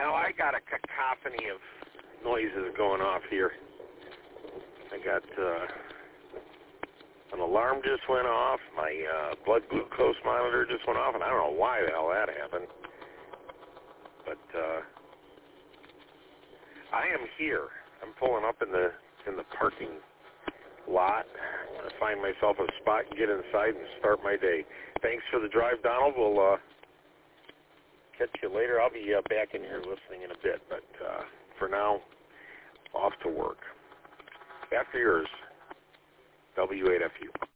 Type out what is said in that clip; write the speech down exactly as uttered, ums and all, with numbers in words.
Well, I got a cacophony of noises going off here. I got uh, an alarm just went off. My uh, blood glucose monitor just went off, and I don't know why the hell that happened. But uh, I am here. I'm pulling up in the in the parking lot. I'm going to find myself a spot and get inside and start my day. Thanks for the drive, Donald. We'll uh, catch you later. I'll be uh, back in here listening in a bit, but uh, for now, off to work. After yours, W eight F U.